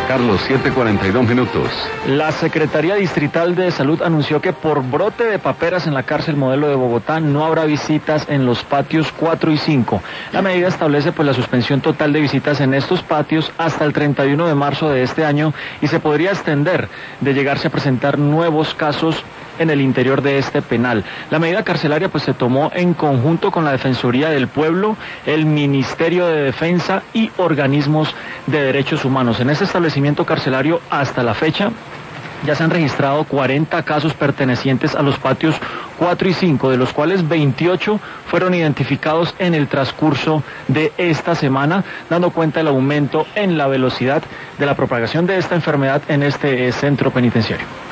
Carlos, 7:42. La Secretaría Distrital de Salud anunció que por brote de paperas en la cárcel Modelo de Bogotá no habrá visitas en los patios 4 y 5. La medida establece pues la suspensión total de visitas en estos patios hasta el 31 de marzo de este año y se podría extender de llegarse a presentar nuevos casos en el interior de este penal. La medida carcelaria pues se tomó en conjunto con la Defensoría del Pueblo, el Ministerio de Defensa y organismos de derechos humanos. En este establecimiento carcelario hasta la fecha ya se han registrado 40 casos pertenecientes a los patios 4 y 5, de los cuales 28 fueron identificados en el transcurso de esta semana, dando cuenta del aumento en la velocidad de la propagación de esta enfermedad en este centro penitenciario.